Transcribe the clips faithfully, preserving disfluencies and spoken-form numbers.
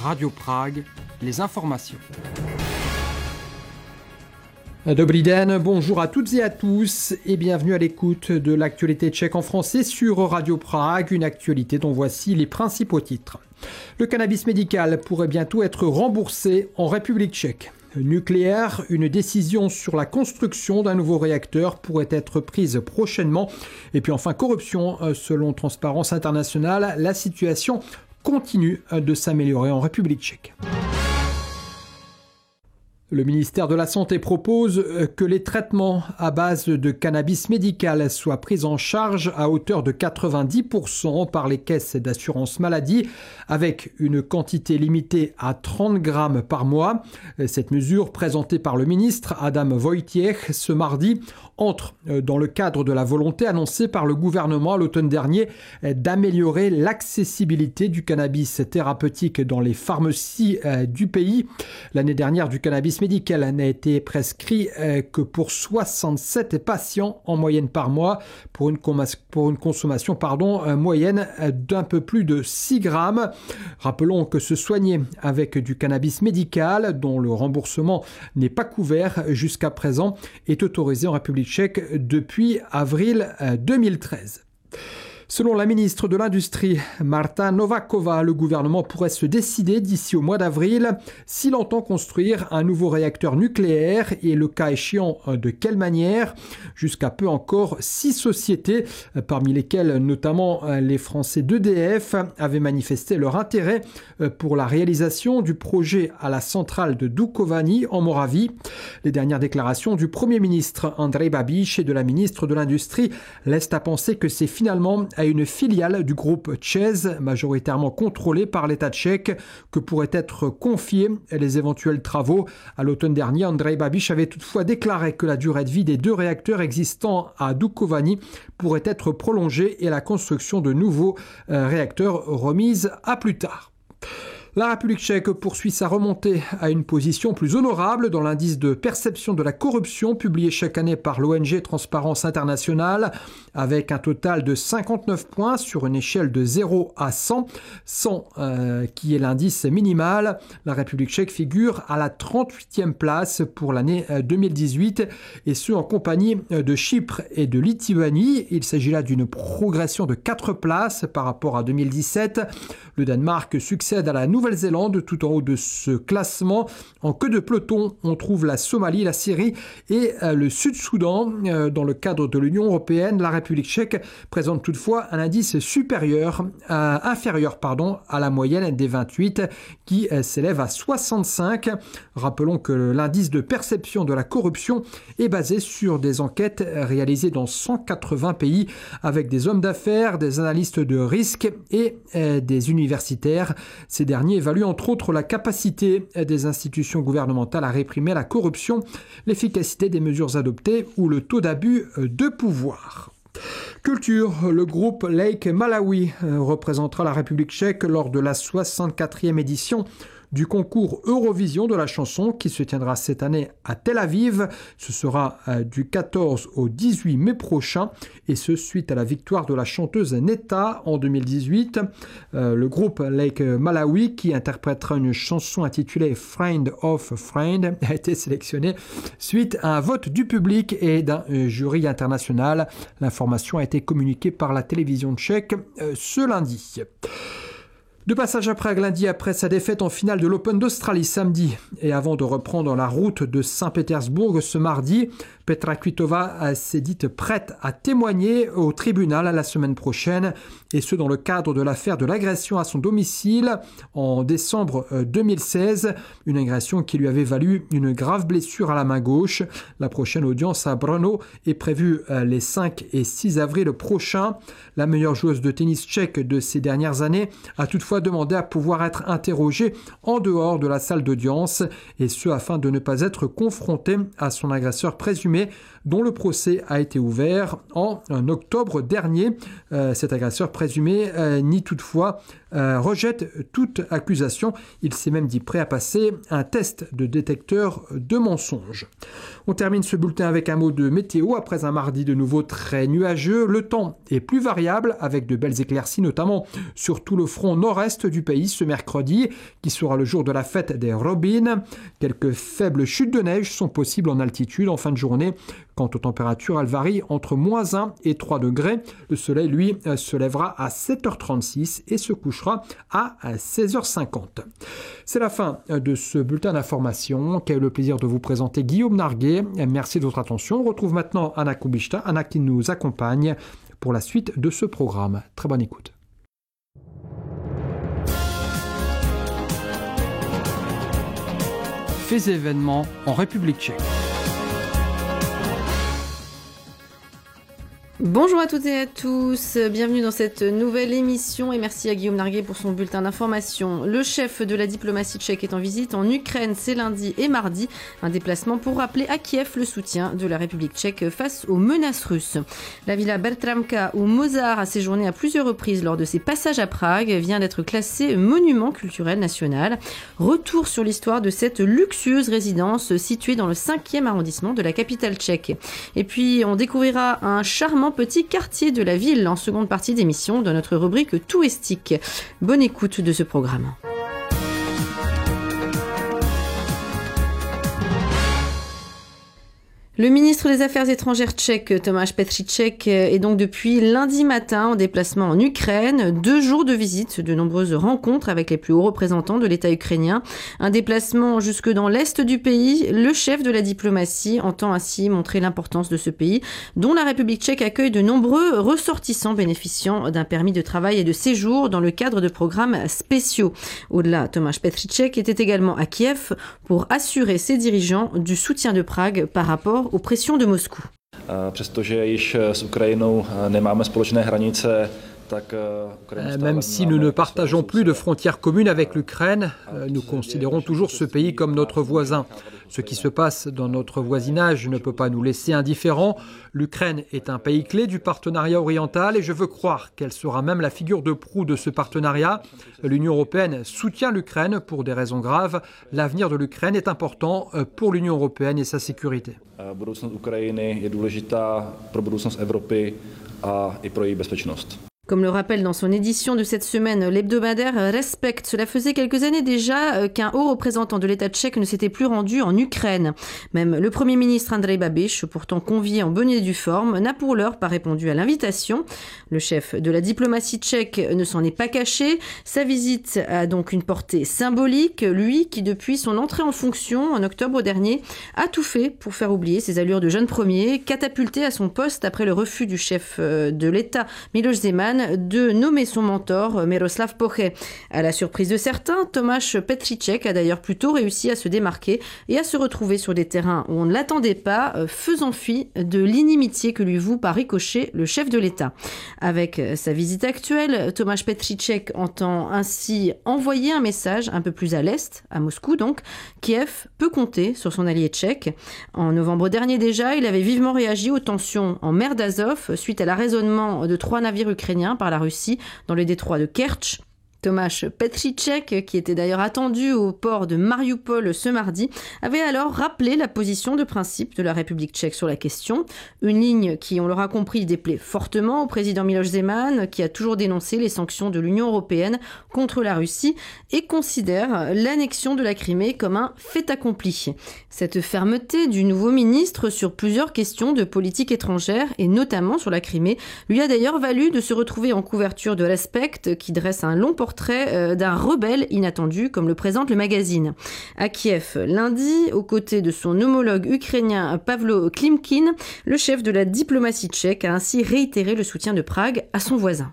Radio Prague, les informations. Dobrý den, bonjour à toutes et à tous et bienvenue à l'écoute de l'actualité tchèque en français sur Radio Prague, une actualité dont voici les principaux titres. Le cannabis médical pourrait bientôt être remboursé en République tchèque. Nucléaire, une décision sur la construction d'un nouveau réacteur pourrait être prise prochainement. Et puis enfin, corruption, selon Transparence Internationale, la situation continue de s'améliorer en République tchèque. Le ministère de la Santé propose que les traitements à base de cannabis médical soient pris en charge à hauteur de quatre-vingt-dix pour cent par les caisses d'assurance maladie, avec une quantité limitée à trente grammes par mois. Cette mesure, présentée par le ministre Adam Vojtěch ce mardi, entre dans le cadre de la volonté annoncée par le gouvernement à l'automne dernier d'améliorer l'accessibilité du cannabis thérapeutique dans les pharmacies du pays. L'année dernière, du cannabis médical n'a été prescrit que pour soixante-sept patients en moyenne par mois, pour une, cons- pour une consommation pardon, moyenne d'un peu plus de six grammes. Rappelons que se soigner avec du cannabis médical, dont le remboursement n'est pas couvert jusqu'à présent, est autorisé en République tchèque depuis avril deux mille treize. Selon la ministre de l'Industrie, Marta Nováková, le gouvernement pourrait se décider d'ici au mois d'avril s'il entend construire un nouveau réacteur nucléaire et le cas échéant de quelle manière. Jusqu'à peu encore, six sociétés, parmi lesquelles notamment les Français d'E D F, avaient manifesté leur intérêt pour la réalisation du projet à la centrale de Dukovany en Moravie. Les dernières déclarations du Premier ministre Andrej Babiš et de la ministre de l'Industrie laissent à penser que c'est finalement à une filiale du groupe ČEZ, majoritairement contrôlée par l'État tchèque, que pourraient être confiés les éventuels travaux. À l'automne dernier, Andrej Babiš avait toutefois déclaré que la durée de vie des deux réacteurs existants à Dukovany pourrait être prolongée et la construction de nouveaux euh, réacteurs remise à plus tard. La République tchèque poursuit sa remontée à une position plus honorable dans l'indice de perception de la corruption publié chaque année par l'O N G Transparence Internationale, avec un total de cinquante-neuf points sur une échelle de zéro à cent, cent euh, qui est l'indice minimal. La République tchèque figure à la trente-huitième place pour l'année deux mille dix-huit, et ce en compagnie de Chypre et de Lituanie. Il s'agit là d'une progression de quatre places par rapport à deux mille dix-sept. Le Danemark succède à la Nouvelle-Zélande tout en haut de ce classement. En queue de peloton, on trouve la Somalie, la Syrie et euh, le Sud-Soudan. Euh, dans le cadre de l'Union européenne, la République tchèque présente toutefois un indice supérieur, euh, inférieur pardon, à la moyenne des vingt-huit qui euh, s'élève à soixante-cinq. Rappelons que l'indice de perception de la corruption est basé sur des enquêtes réalisées dans cent quatre-vingts pays avec des hommes d'affaires, des analystes de risque et euh, des universitaires. Ces derniers évaluent entre autres la capacité des institutions gouvernementales à réprimer la corruption, l'efficacité des mesures adoptées ou le taux d'abus de pouvoir. Culture, le groupe Lake Malawi représentera la République tchèque lors de la soixante-quatrième édition du concours Eurovision de la chanson qui se tiendra cette année à Tel Aviv. Ce sera du quatorze au dix-huit mai prochain, et ce suite à la victoire de la chanteuse Netta en deux mille dix-huit. Euh, le groupe Lake Malawi, qui interprétera une chanson intitulée Friend of a Friend, a été sélectionné suite à un vote du public et d'un jury international. L'information a été communiquée par la télévision tchèque euh, ce lundi. De passage à Prague lundi après sa défaite en finale de l'Open d'Australie samedi et avant de reprendre la route de Saint-Pétersbourg ce mardi, Petra Kvitova s'est dite prête à témoigner au tribunal la semaine prochaine, et ce dans le cadre de l'affaire de l'agression à son domicile en décembre deux mille seize, une agression qui lui avait valu une grave blessure à la main gauche. La prochaine audience à Brno est prévue les cinq et six avril prochains. La meilleure joueuse de tennis tchèque de ces dernières années a toutefois demandé à pouvoir être interrogée en dehors de la salle d'audience, et ce afin de ne pas être confrontée à son agresseur présumé, dont le procès a été ouvert en octobre dernier. Euh, cet agresseur présumé euh, nie toutefois euh, rejette toute accusation. Il s'est même dit prêt à passer un test de détecteur de mensonges. On termine ce bulletin avec un mot de météo. Après un mardi de nouveau très nuageux, le temps est plus variable avec de belles éclaircies, notamment sur tout le front nord-est du pays ce mercredi, qui sera le jour de la fête des Robins. Quelques faibles chutes de neige sont possibles en altitude en fin de journée. Quant aux températures, elles varient entre moins un et trois degrés. Le soleil, lui, se lèvera à sept heures trente-six et se couchera à seize heures cinquante. C'est la fin de ce bulletin d'information qu'a eu le plaisir de vous présenter Guillaume Narguet. Merci de votre attention. On retrouve maintenant Anna Kubishta, Anna qui nous accompagne pour la suite de ce programme. Très bonne écoute. Faits et événements en République tchèque. Bonjour à toutes et à tous, bienvenue dans cette nouvelle émission et merci à Guillaume Narguet pour son bulletin d'information. Le chef de la diplomatie tchèque est en visite en Ukraine ces lundi et mardi, un déplacement pour rappeler à Kiev le soutien de la République tchèque face aux menaces russes. La villa Bertramka où Mozart a séjourné à plusieurs reprises lors de ses passages à Prague vient d'être classée monument culturel national. Retour sur l'histoire de cette luxueuse résidence située dans le cinquième arrondissement de la capitale tchèque. Et puis on découvrira un charmant petit quartier de la ville en seconde partie d'émission dans notre rubrique touristique. Bonne écoute de ce programme. Le ministre des Affaires étrangères tchèque, Tomáš Petříček, est donc depuis lundi matin en déplacement en Ukraine. Deux jours de visite, de nombreuses rencontres avec les plus hauts représentants de l'État ukrainien. Un déplacement jusque dans l'est du pays. Le chef de la diplomatie entend ainsi montrer l'importance de ce pays, dont la République tchèque accueille de nombreux ressortissants bénéficiant d'un permis de travail et de séjour dans le cadre de programmes spéciaux. Au-delà, Tomáš Petříček était également à Kiev pour assurer ses dirigeants du soutien de Prague par rapport aux pressions de Moscou. Přestože již s Ukrajinou nemáme společné hranice, Même si nous ne partageons plus de frontières communes avec l'Ukraine, nous considérons toujours ce pays comme notre voisin. Ce qui se passe dans notre voisinage ne peut pas nous laisser indifférents. L'Ukraine est un pays clé du partenariat oriental et je veux croire qu'elle sera même la figure de proue de ce partenariat. L'Union européenne soutient l'Ukraine pour des raisons graves. L'avenir de l'Ukraine est important pour l'Union européenne et sa sécurité. Budoucnost Ukrajiny je důležitá pro budoucnost Evropy a i pro její bezpečnost. Comme le rappelle dans son édition de cette semaine l'hebdomadaire Respect, cela faisait quelques années déjà qu'un haut représentant de l'État tchèque ne s'était plus rendu en Ukraine. Même le Premier ministre Andrej Babiš, pourtant convié en bonne et due forme, n'a pour l'heure pas répondu à l'invitation. Le chef de la diplomatie tchèque ne s'en est pas caché. Sa visite a donc une portée symbolique. Lui qui, depuis son entrée en fonction en octobre dernier, a tout fait pour faire oublier ses allures de jeune premier, catapulté à son poste après le refus du chef de l'État Miloš Zeman de nommer son mentor Miroslav Poche. À la surprise de certains, Tomáš Petříček a d'ailleurs plutôt réussi à se démarquer et à se retrouver sur des terrains où on ne l'attendait pas, faisant fi de l'inimitié que lui voue par ricochet le chef de l'État. Avec sa visite actuelle, Tomáš Petříček entend ainsi envoyer un message un peu plus à l'est, à Moscou donc. Kiev peut compter sur son allié tchèque. En novembre dernier déjà, il avait vivement réagi aux tensions en mer d'Azov suite à l'arraisonnement de trois navires ukrainiens par la Russie dans le détroit de Kertch. Tomáš Petříček, qui était d'ailleurs attendu au port de Mariupol ce mardi, avait alors rappelé la position de principe de la République tchèque sur la question. Une ligne qui, on l'aura compris, déplaît fortement au président Miloš Zeman, qui a toujours dénoncé les sanctions de l'Union européenne contre la Russie et considère l'annexion de la Crimée comme un fait accompli. Cette fermeté du nouveau ministre sur plusieurs questions de politique étrangère et notamment sur la Crimée lui a d'ailleurs valu de se retrouver en couverture de Respect, qui dresse un long portrait d'un rebelle inattendu, comme le présente le magazine. À Kiev, lundi, aux côtés de son homologue ukrainien Pavlo Klimkin, le chef de la diplomatie tchèque a ainsi réitéré le soutien de Prague à son voisin.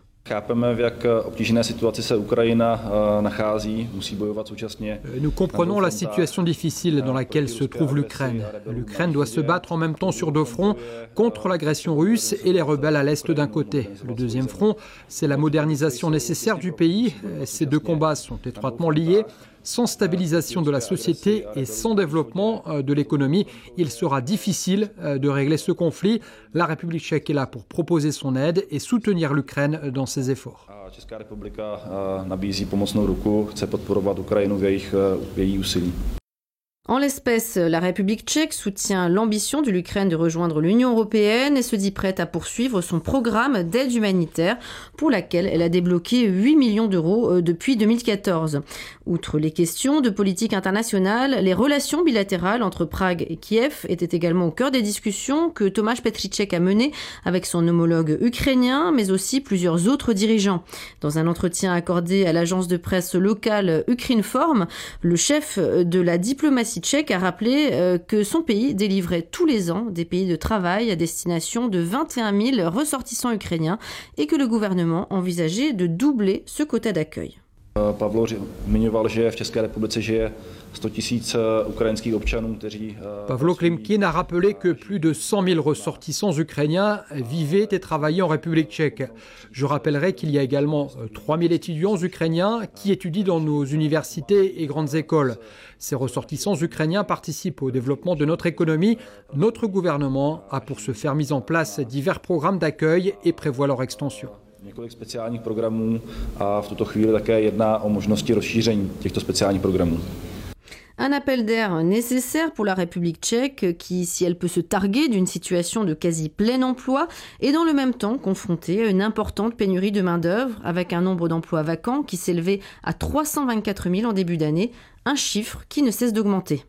Nous comprenons la situation difficile dans laquelle se trouve l'Ukraine. L'Ukraine doit se battre en même temps sur deux fronts, contre l'agression russe et les rebelles à l'est d'un côté. Le deuxième front, c'est la modernisation nécessaire du pays. Ces deux combats sont étroitement liés. Sans stabilisation de la société et sans développement de l'économie, il sera difficile de régler ce conflit. La République tchèque est là pour proposer son aide et soutenir l'Ukraine dans ses efforts. Česká republika nabízí pomocnou ruku, chce podporovat Ukrajinu v jejich v její úsilí. En l'espèce, la République tchèque soutient l'ambition de l'Ukraine de rejoindre l'Union européenne et se dit prête à poursuivre son programme d'aide humanitaire pour laquelle elle a débloqué huit millions d'euros depuis deux mille quatorze. Outre les questions de politique internationale, les relations bilatérales entre Prague et Kiev étaient également au cœur des discussions que Tomáš Petříček a menées avec son homologue ukrainien, mais aussi plusieurs autres dirigeants. Dans un entretien accordé à l'agence de presse locale Ukrinform, le chef de la diplomatie tchèque a rappelé euh, que son pays délivrait tous les ans des pays de travail à destination de vingt et un mille ressortissants ukrainiens et que le gouvernement envisageait de doubler ce quota d'accueil. Pavlo zmiňoval, že v České republice žije sto tisíc ukrajinských občanů, kteří... Pavlo Klimkin a rappelé que plus de cent mille ressortissants ukrainiens vivaient et travaillaient en République tchèque. Je rappellerai qu'il y a également trois mille étudiants ukrainiens qui étudient dans nos universités et grandes écoles. Ces ressortissants ukrainiens participent au développement de notre économie. Notre gouvernement a pour ce faire mis en place divers programmes d'accueil et prévoit leur extension. Několik speciálních programů a v tuto chvíli také jedná o možnosti rozšíření těchto speciálních programů. Un appel d'air nécessaire pour la République tchèque qui, si elle peut se targuer d'une situation de quasi plein emploi, est dans le même temps confrontée à une importante pénurie de main-d'œuvre avec un nombre d'emplois vacants qui s'élevait à trois cent vingt-quatre mille en début d'année, un chiffre qui ne cesse d'augmenter.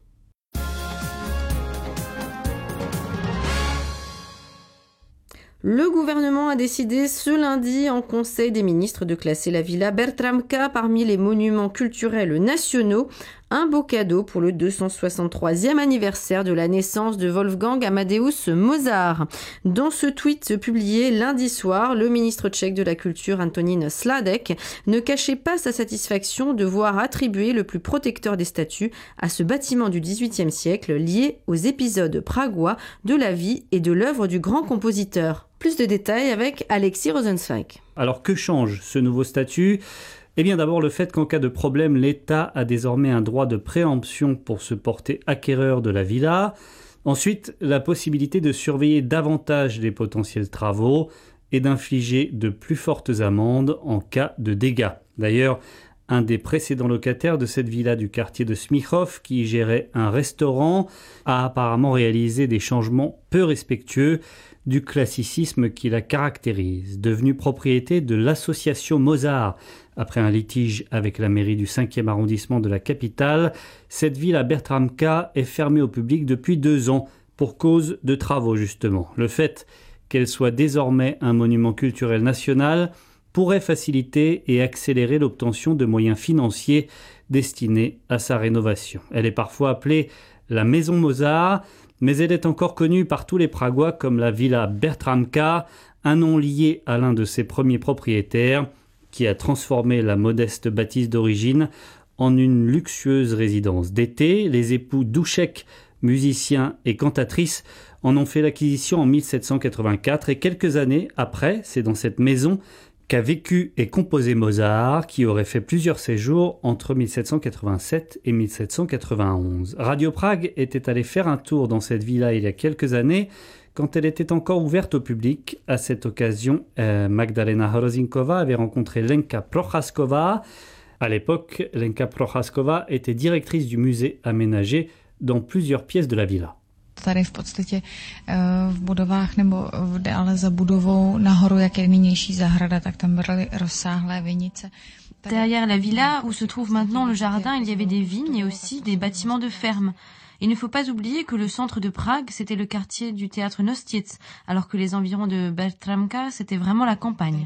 Le gouvernement a décidé ce lundi en Conseil des ministres de classer la villa Bertramka parmi les monuments culturels nationaux. Un beau cadeau pour le deux cent soixante-troisième anniversaire de la naissance de Wolfgang Amadeus Mozart. Dans ce tweet publié lundi soir, le ministre tchèque de la Culture Antonín Sládek ne cachait pas sa satisfaction de voir attribuer le plus protecteur des statues à ce bâtiment du dix-huitième siècle lié aux épisodes pragois de la vie et de l'œuvre du grand compositeur. Plus de détails avec Alexis Rosenzweig. Alors que change ce nouveau statut ? Eh bien d'abord le fait qu'en cas de problème, l'État a désormais un droit de préemption pour se porter acquéreur de la villa. Ensuite, la possibilité de surveiller davantage les potentiels travaux et d'infliger de plus fortes amendes en cas de dégâts. D'ailleurs, un des précédents locataires de cette villa du quartier de Smichov, qui gérait un restaurant, a apparemment réalisé des changements peu respectueux du classicisme qui la caractérise. Devenue propriété de l'association Mozart, après un litige avec la mairie du cinquième arrondissement de la capitale, cette villa Bertramka est fermée au public depuis deux ans pour cause de travaux justement. Le fait qu'elle soit désormais un monument culturel national pourrait faciliter et accélérer l'obtention de moyens financiers destinés à sa rénovation. Elle est parfois appelée la Maison Mozart, mais elle est encore connue par tous les Pragois comme la Villa Bertramka, un nom lié à l'un de ses premiers propriétaires, qui a transformé la modeste bâtisse d'origine en une luxueuse résidence d'été. Les époux Douchek, musiciens et cantatrices, en ont fait l'acquisition en mille sept cent quatre-vingt-quatre et quelques années après, c'est dans cette maison qu'a vécu et composé Mozart, qui aurait fait plusieurs séjours entre mille sept cent quatre-vingt-sept et mille sept cent quatre-vingt-onze. Radio Prague était allé faire un tour dans cette villa il y a quelques années, quand elle était encore ouverte au public. À cette occasion, euh, Magdalena Hrozinkova avait rencontré Lenka Prochaskova. À l'époque, Lenka Prochaskova était directrice du musée aménagé dans plusieurs pièces de la villa. Tady v podstatě v budovách nebo dále za budovou nahoru, jak je nynější zahrada, tak tam byly rozsáhlé vinice. Derrière la villa, où se trouve maintenant le jardin, il y avait des vignes et aussi des bâtiments de ferme. Il ne faut pas oublier que le centre de Prague, c'était le quartier du théâtre Nostiec, alors que les environs de Bertramka, c'était vraiment la campagne.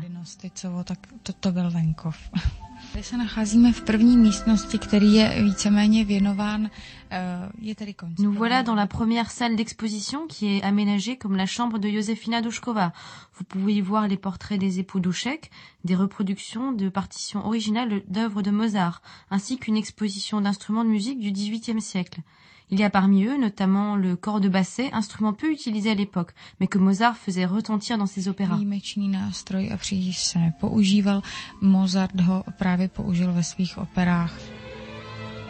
Tady se nacházíme v první místnosti, který je víceméně věnován, je tady koncert. Nous voilà dans la première salle d'exposition qui est aménagée comme la chambre de Josefina Dušková. Vous pouvez y voir les portraits des époux Douchek, des reproductions de partitions originales d'œuvres de Mozart, ainsi qu'une exposition d'instruments de musique du dix-huitième siècle. Il y a parmi eux notamment le cor de basset, instrument peu utilisé à l'époque, mais que Mozart faisait retentir dans ses opéras. Výjimečný nástroj a příliš se nepoužíval. Mozart ho právě použil ve svých operách.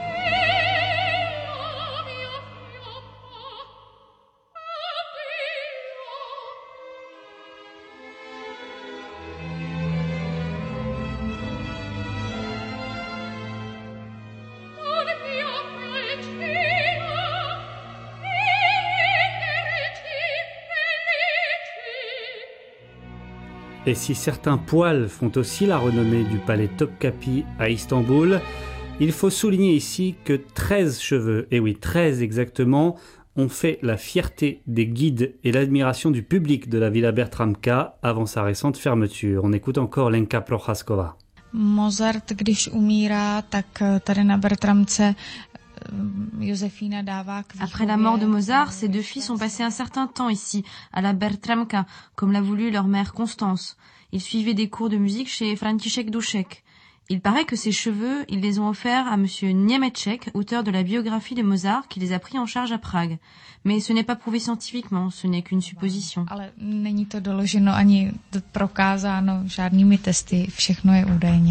Et si certains poils font aussi la renommée du palais Topkapi à Istanbul, il faut souligner ici que treize cheveux, et oui treize exactement, ont fait la fierté des guides et l'admiration du public de la Villa Bertramka avant sa récente fermeture. On écoute encore Lenka Prochaskova. Mozart, když umírá, tak tady na Bertramce Josefina dává k výchově. Après la mort de Mozart, ses deux filles ont passé un certain temps ici, à la Bertramka, comme l'a voulu leur mère Constance. Ils suivaient des cours de musique chez František Dušek. Il paraît que ces cheveux, ils les ont offerts à monsieur Němeček, auteur de la biographie de Mozart, qui les a pris en charge à Prague. Mais ce n'est pas prouvé scientifiquement, ce n'est qu'une supposition. Ale není to doloženo ani prokázáno žádnými testy, všechno je údajně.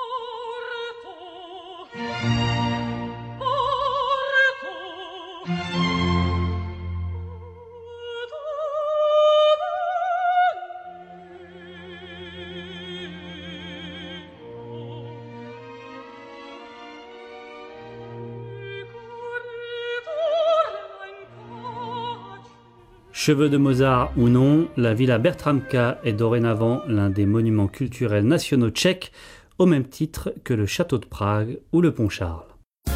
Cheveux de Mozart ou non, la Villa Bertramka est dorénavant l'un des monuments culturels nationaux tchèques, au même titre que le château de Prague ou le pont Charles.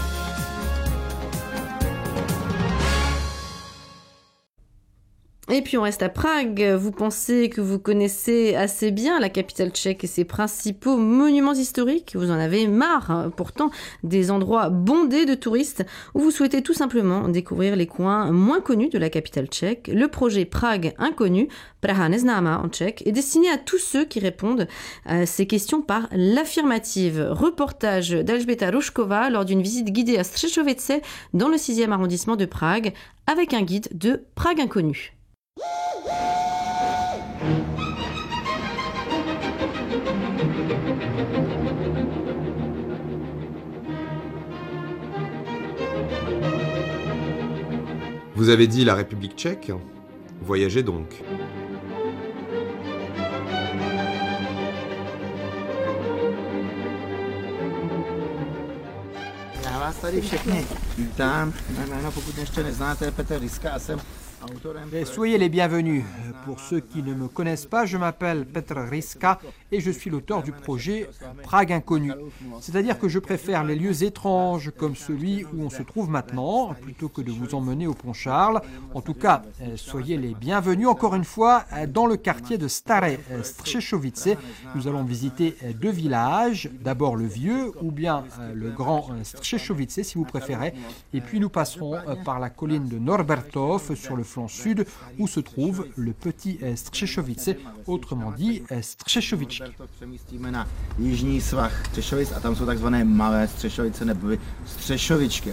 Et puis on reste à Prague. Vous pensez que vous connaissez assez bien la capitale tchèque et ses principaux monuments historiques. Vous en avez marre, hein, pourtant, des endroits bondés de touristes, ou vous souhaitez tout simplement découvrir les coins moins connus de la capitale tchèque. Le projet Prague Inconnu, Praha neznámá en tchèque, est destiné à tous ceux qui répondent à ces questions par l'affirmative. Reportage d'Alžběta Rušková lors d'une visite guidée à Střešovice dans le sixième arrondissement de Prague avec un guide de Prague Inconnu. Vous avez dit la République tchèque ? Voyagez donc. Já vás tady všechny vítám. Mé jméno, pokud ještě neznáte, je Petr Ryska a jsem Et soyez les bienvenus. Pour ceux qui ne me connaissent pas, je m'appelle Petr Ryska et je suis l'auteur du projet Prague Inconnu. C'est-à-dire que je préfère les lieux étranges comme celui où on se trouve maintenant, plutôt que de vous emmener au pont Charles. En tout cas, soyez les bienvenus encore une fois dans le quartier de Stare Střešovice. Nous allons visiter deux villages, d'abord le vieux ou bien le grand Střešovice si vous préférez, et puis nous passerons par la colline de Norbertov sur le flanc sud où se trouve le petit Střešovice, autrement dit Střešovičky. Přemístíme na jižní svah Střešovic a tam jsou takzvané malé Střešovice nebo Střešovičky.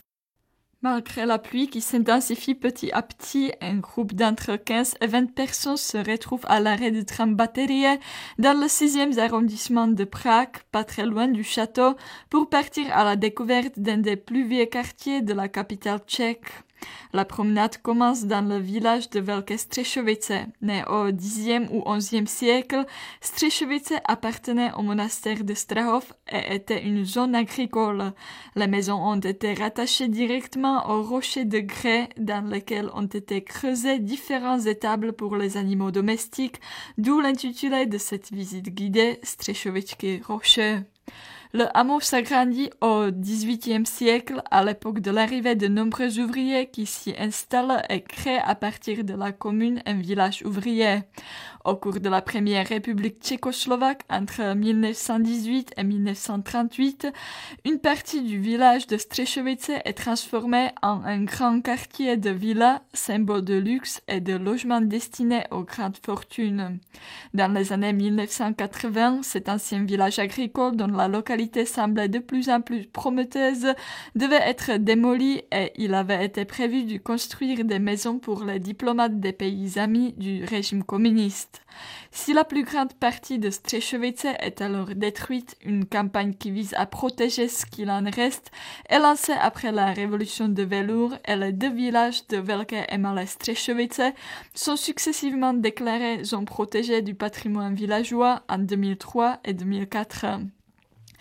Malgré la pluie qui s'intensifie petit à petit, un groupe d'entre quinze et vingt personnes se retrouve à l'arrêt du tram Baterie dans le sixième arrondissement de Prague, pas très loin du château, pour partir à la découverte d'un des plus vieux quartiers de la capitale tchèque. La promenade commence dans le village de Velké Střešovice. Né au dixième ou onzième siècle, Střešovice appartenait au monastère de Strahov et était une zone agricole. Les maisons ont été rattachées directement aux rochers de grès dans lesquels ont été creusés différents étables pour les animaux domestiques, d'où l'intitulé de cette visite guidée Střešovičky rocheux. Le hameau s'agrandit au dix-huitième siècle à l'époque de l'arrivée de nombreux ouvriers qui s'y installent et créent à partir de la commune un village ouvrier. Au cours de la première république tchécoslovaque entre mille neuf cent dix-huit et mille neuf cent trente-huit, une partie du village de Střešovice est transformée en un grand quartier de villas, symbole de luxe et de logements destinés aux grandes fortunes. Dans les années mille neuf cent quatre-vingts, cet ancien village agricole dont la localité semblait de plus en plus prometteuse devait être démoli et il avait été prévu de construire des maisons pour les diplomates des pays amis du régime communiste. Si la plus grande partie de Střešovice est alors détruite, une campagne qui vise à protéger ce qu'il en reste est lancée après la révolution de velours et les deux villages de Velké et Malé Střešovice sont successivement déclarés zones protégées du patrimoine villageois en deux mille trois et deux mille quatre.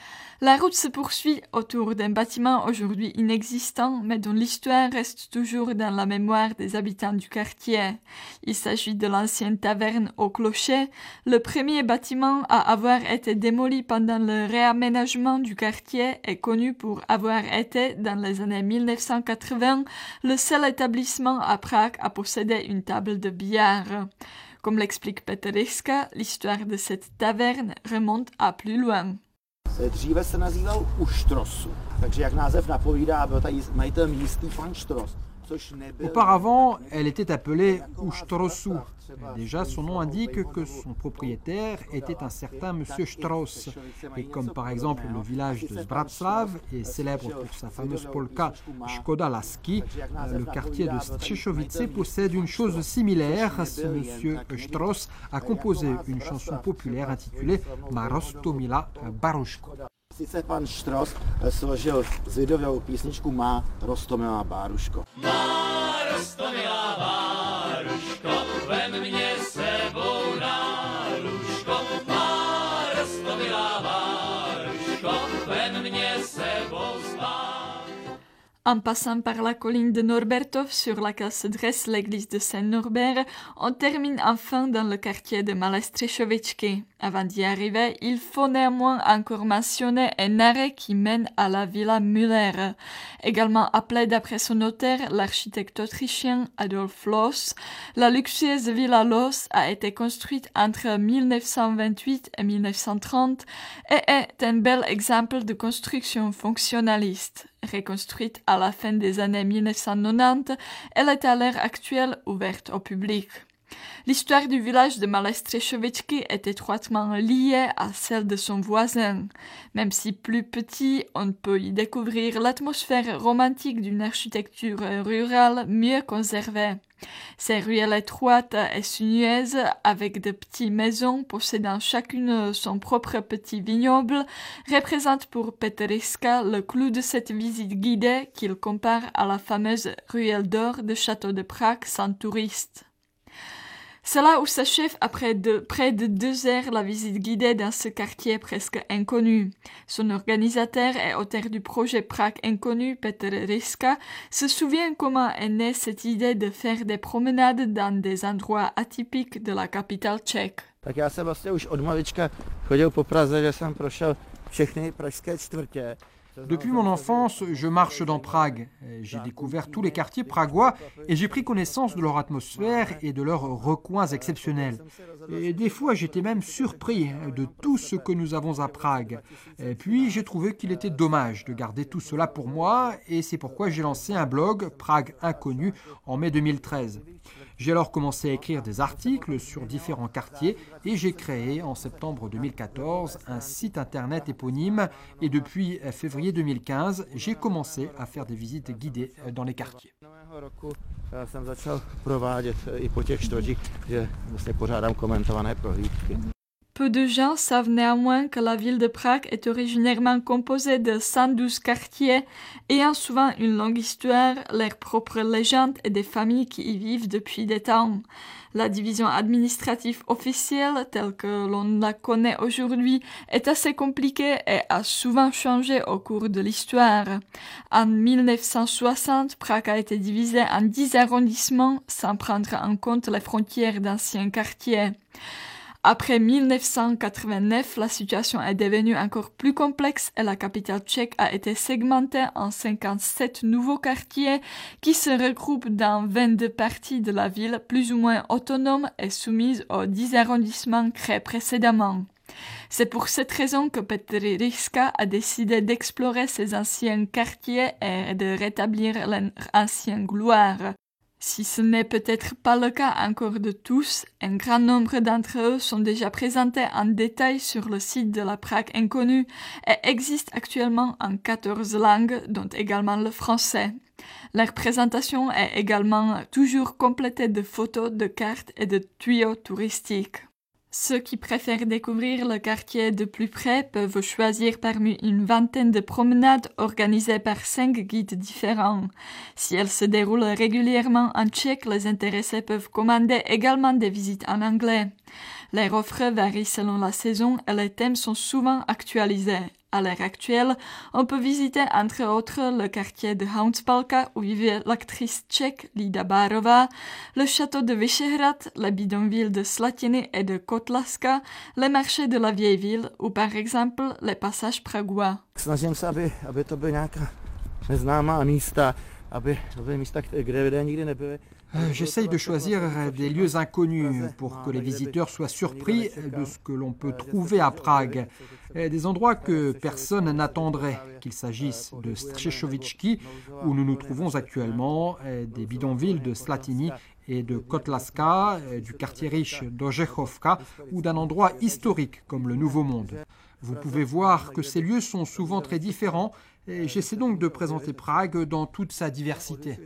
La route se poursuit autour d'un bâtiment aujourd'hui inexistant, mais dont l'histoire reste toujours dans la mémoire des habitants du quartier. Il s'agit de l'ancienne taverne au clocher, le premier bâtiment à avoir été démoli pendant le réaménagement du quartier et connu pour avoir été, dans les années mille neuf cent quatre-vingts, le seul établissement à Prague à posséder une table de billard. Comme l'explique Petr Ryska, l'histoire de cette taverne remonte à plus loin. Dříve se nazýval U Štrosu, takže jak název napovídá, byl tady majitel místní pan Štros. Auparavant, elle était appelée U Štrosu. Déjà, son nom indique que son propriétaire était un certain monsieur Štros. Et comme par exemple le village de Zbraclav est célèbre pour sa fameuse polka Škoda Lasky, le quartier de Střešovice possède une chose similaire. Ce monsieur Štros a composé une chanson populaire intitulée Ma Rostomila Baruško. Sice pan Štros složil zvědovou písničku Má Rostomilá Báruško. Má Rostomilá Báruško, vem mě sebou na lůžko. Má Rostomilá Báruško, vem mě sebou spát. En passant par la colline de Norbertov, sur laquelle se dresse l'église de Saint-Norbert, on termine enfin dans le quartier de Malé Střešovičky. Avant d'y arriver, il faut néanmoins encore mentionner un arrêt qui mène à la Villa Müller. Également appelée d'après son auteur, l'architecte autrichien Adolf Loos, la luxueuse Villa Loos a été construite entre mille neuf cent vingt-huit et mille neuf cent trente et est un bel exemple de construction fonctionnaliste. Reconstruite à la fin des années mille neuf cent quatre-vingt-dix, elle est à l'heure actuelle ouverte au public. L'histoire du village de Malé Střešovičky est étroitement liée à celle de son voisin. Même si plus petit, on peut y découvrir l'atmosphère romantique d'une architecture rurale mieux conservée. Ces ruelles étroites et sinueuses, avec de petites maisons possédant chacune son propre petit vignoble, représentent pour Petr Ryska le clou de cette visite guidée qu'il compare à la fameuse ruelle d'or de Château de Prague sans touristes. C'est là où s'achève après de, près de deux heures la visite guidée dans ce quartier presque inconnu. Son organisateur et auteur du projet Prague Inconnu, Petr Ryska, se souvient comment est née cette idée de faire des promenades dans des endroits atypiques de la capitale tchèque. Tak já jsem vlastně už od malička chodil po Praze, že jsem prošel všechny pražské čtvrtě. Depuis mon enfance, je marche dans Prague. J'ai découvert tous les quartiers pragois et j'ai pris connaissance de leur atmosphère et de leurs recoins exceptionnels. Et des fois, j'étais même surpris de tout ce que nous avons à Prague. Et puis, j'ai trouvé qu'il était dommage de garder tout cela pour moi et c'est pourquoi j'ai lancé un blog, Prague Inconnu, en mai deux mille treize. J'ai alors commencé à écrire des articles sur différents quartiers et j'ai créé en septembre deux mille quatorze un site internet éponyme et depuis février deux mille quinze, j'ai commencé à faire des visites guidées dans les quartiers. Peu de gens savent néanmoins que la ville de Prague est originairement composée de cent douze quartiers, ayant souvent une longue histoire, leurs propres légendes et des familles qui y vivent depuis des temps. La division administrative officielle, telle que l'on la connaît aujourd'hui, est assez compliquée et a souvent changé au cours de l'histoire. En mille neuf cent soixante, Prague a été divisée en dix arrondissements sans prendre en compte les frontières d'anciens quartiers. Après mille neuf cent quatre-vingt-neuf, la situation est devenue encore plus complexe et la capitale tchèque a été segmentée en cinquante-sept nouveaux quartiers qui se regroupent dans vingt-deux parties de la ville plus ou moins autonomes et soumises aux dix arrondissements créés précédemment. C'est pour cette raison que Petr Ryska a décidé d'explorer ces anciens quartiers et de rétablir leur ancienne gloire. Si ce n'est peut-être pas le cas encore de tous, un grand nombre d'entre eux sont déjà présentés en détail sur le site de la Prague Inconnue et existent actuellement en quatorze langues, dont également le français. Leur présentation est également toujours complétée de photos, de cartes et de tuyaux touristiques. Ceux qui préfèrent découvrir le quartier de plus près peuvent choisir parmi une vingtaine de promenades organisées par cinq guides différents. Si elles se déroulent régulièrement en tchèque, les intéressés peuvent commander également des visites en anglais. Les offres varient selon la saison et les thèmes sont souvent actualisés. À l'heure actuelle, on peut visiter entre autres le quartier de Hounspalka où vivait l'actrice tchèque Lida Bárová, le château de Vyšehrad, la bidonville de Slatiny et de Kotlaska, les marchés de la vieille ville ou par exemple les passages pragois. Snažím se, aby, aby to byly nějaká neznámá místa, aby to byly místa, kde lidé nikdy nebyli. J'essaye de choisir des lieux inconnus pour que les visiteurs soient surpris de ce que l'on peut trouver à Prague. Des endroits que personne n'attendrait, qu'il s'agisse de Střešovičky, où nous nous trouvons actuellement, des bidonvilles de Slatiny et de Kotlaska, du quartier riche d'Ožechovka ou d'un endroit historique comme le Nouveau Monde. Vous pouvez voir que ces lieux sont souvent très différents et j'essaie donc de présenter Prague dans toute sa diversité.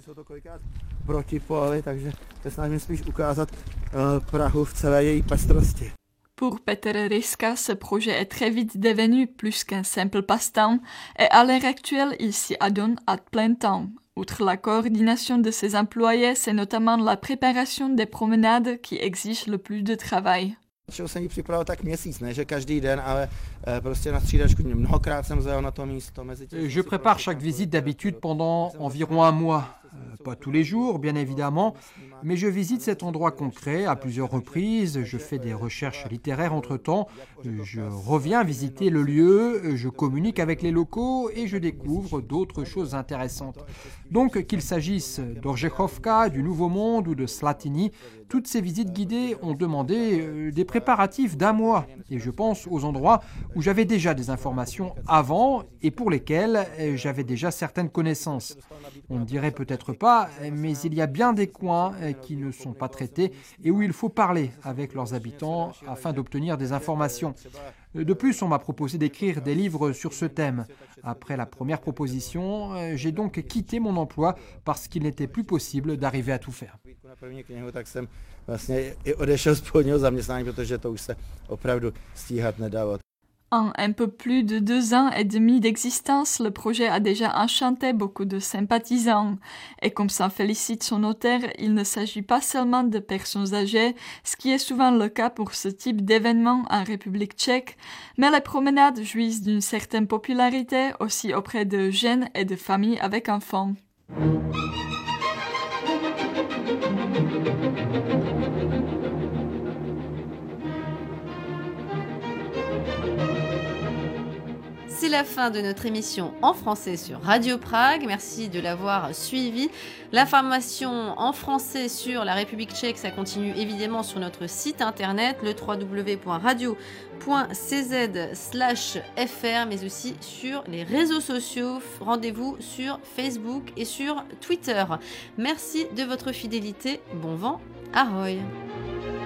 Pour Petr Ryska, ce projet est très vite devenu plus qu'un simple passe-temps et à l'heure actuelle, il s'y adonne à plein temps. Outre la coordination de ses employés, c'est notamment la préparation des promenades qui exige le plus de travail. Čeho jsem ji připravil tak měsíc, ne že každý den, ale prostě na střídačku mnohokrát jsem zajel na to místo. Je prépare chaque visite d'habitude pendant environ un mois. Pas tous les jours, bien évidemment, mais je visite cet endroit concret à plusieurs reprises, je fais des recherches littéraires entre-temps, je reviens visiter le lieu, je communique avec les locaux et je découvre d'autres choses intéressantes. Donc qu'il s'agisse d'Orzechowka, du Nouveau Monde ou de Slatiny, toutes ces visites guidées ont demandé des préparatifs d'un mois et je pense aux endroits où j'avais déjà des informations avant et pour lesquels j'avais déjà certaines connaissances. On ne dirait peut-être pas, mais il y a bien des coins qui ne sont pas traités et où il faut parler avec leurs habitants afin d'obtenir des informations. De plus, on m'a proposé d'écrire des livres sur ce thème. Après la première proposition, j'ai donc quitté mon emploi parce qu'il n'était plus possible d'arriver à tout faire. En un peu plus de deux ans et demi d'existence, le projet a déjà enchanté beaucoup de sympathisants. Et comme s'en félicite son auteur, il ne s'agit pas seulement de personnes âgées, ce qui est souvent le cas pour ce type d'événement en République tchèque, mais les promenades jouissent d'une certaine popularité aussi auprès de jeunes et de familles avec enfants. C'est la fin de notre émission en français sur Radio Prague. Merci de l'avoir suivi. L'information en français sur la République tchèque, ça continue évidemment sur notre site internet, le w w w point radio point c z slash f r, mais aussi sur les réseaux sociaux. Rendez-vous sur Facebook et sur Twitter. Merci de votre fidélité. Bon vent, ahoy!